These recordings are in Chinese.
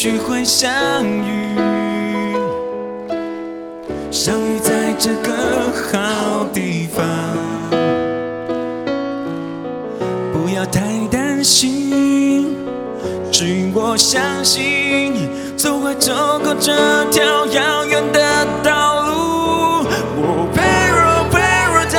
许会相遇，相遇在这个好地方。不要太担心，只因我相信，总会走过这条遥远的道路。我 Paradise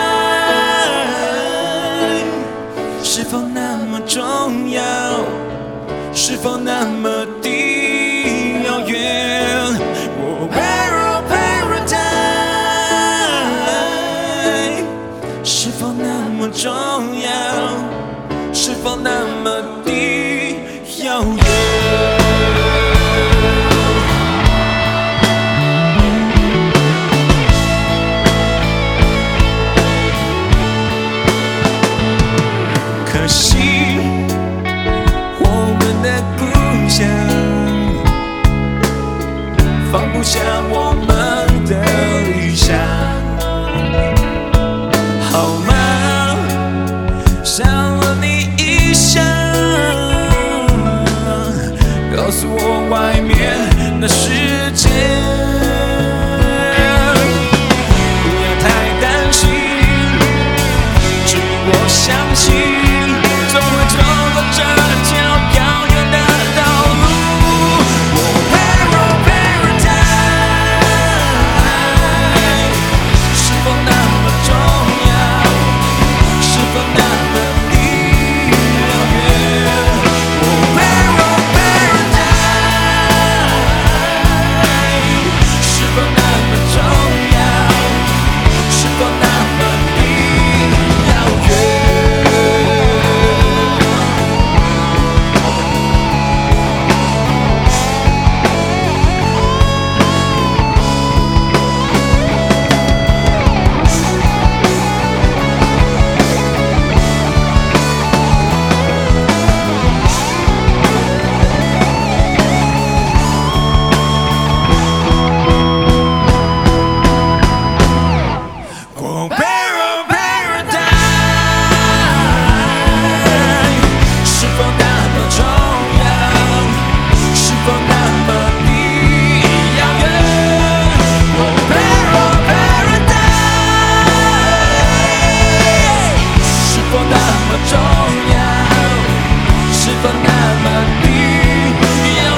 是否那么重要？是否那么的遥远？我 Paradise 是否那么重要？是否那么的遥远？可惜我们的故乡放不下我们的理想，好吗？想了你一想，告诉我外面的世界，不要太担心，只因我相信，总会走过这条遥远的道路。我 Paradise 是否那么重要？是否那么的遥远？我 Paradise 是否那么重要？是否那么的遥远？我 Paradise 是否那么重要？是否那么的遥远？我 Paradise 是否那么重要？是否那么的遥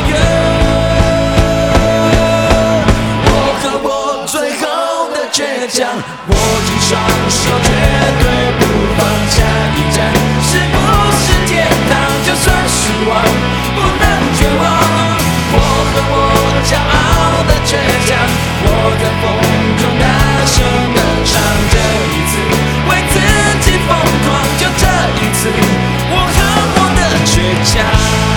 远？我和我最后的倔强，握紧双手，绝对不放下。一站是不是天堂？就算失望，不能绝望。我和我骄傲的倔强，我在风中大声地唱。这一次为自己疯狂，就这一次，我和我的倔强。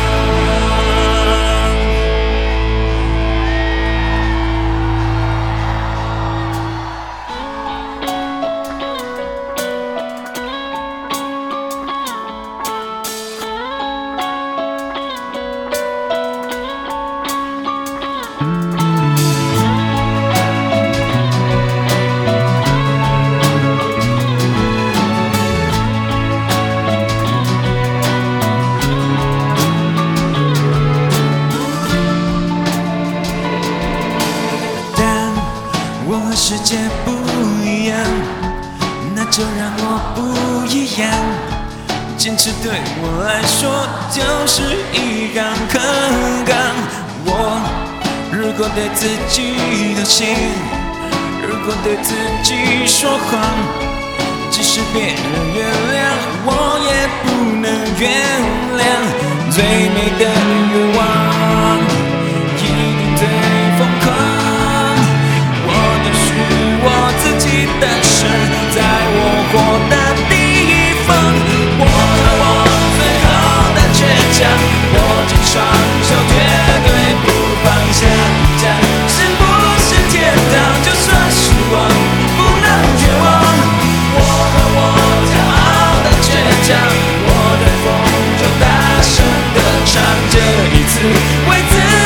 我和世界不一样，那就让我不一样。坚持对我来说就是一杠横杠。我如果对自己妥协，如果对自己说谎，即使别人原谅，我也不能原谅。最美的愿望，一定最疯狂。我自己的事，在我活的地方，我和我最后的倔强，握紧双手，绝对不放下。一站是不是天堂？就算失望，不能绝望。我和我骄傲的倔强，我在风中大声地唱。这一次为自己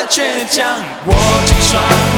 倔强，握紧双